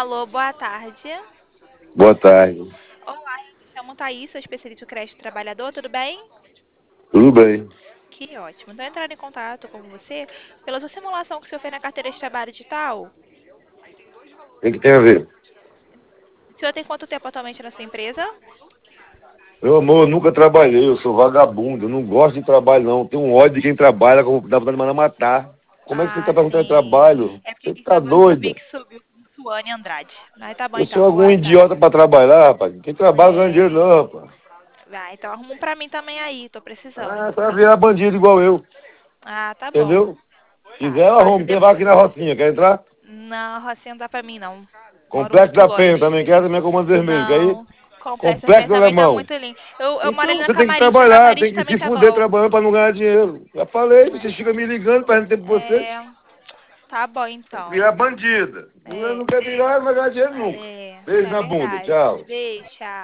Alô, boa tarde. Boa tarde. Olá, eu me chamo Thaís, sou especialista do crédito trabalhador, tudo bem? Tudo bem? Que ótimo. Estou entrando em contato com você pela sua simulação que o senhor fez na carteira de trabalho digital. O que tem a ver? O senhor tem quanto tempo atualmente na sua empresa? Meu amor, eu nunca trabalhei, eu sou vagabundo, eu não gosto de trabalho não. Tenho um ódio de quem trabalha, como dá vontade de mandar matar. Como é que você está Ah, perguntando de sim. trabalho? É porque Você aqui tá eu vi doida? que subiu como Suane Andrade. Mas tá bom Eu então, sou algum boa idiota tarde. para trabalhar, rapaz. Quem trabalha ganha dinheiro É... não, rapaz. Ah, então arruma um pra mim também aí, tô precisando. Ah, vai virar bandido igual eu, Ah, tá bom. entendeu? Se quiser, Tá, eu pode arrumo. Tem vaga aqui na Rocinha, quer entrar? Não, Rocinha não dá pra mim não. Moro Complexo muito da Penha longe. também, quer? Também é Comando Vermelho, quer ir? Não. Complexo da Penha Complexo do também tá Alemão. muito lindo. Eu moro ali Então na você tem que Camarista. trabalhar, tem Camarista que também se tá fuder bom. trabalhando para não ganhar dinheiro. Já falei, vocês ficam me ligando, perdendo tempo com você. É. Tá bom então. Virar bandida. Mulher É. não quer virar, não vai ganhar dinheiro nunca. É. Isso Beijo é na bunda, verdade. tchau. Beijo, tchau.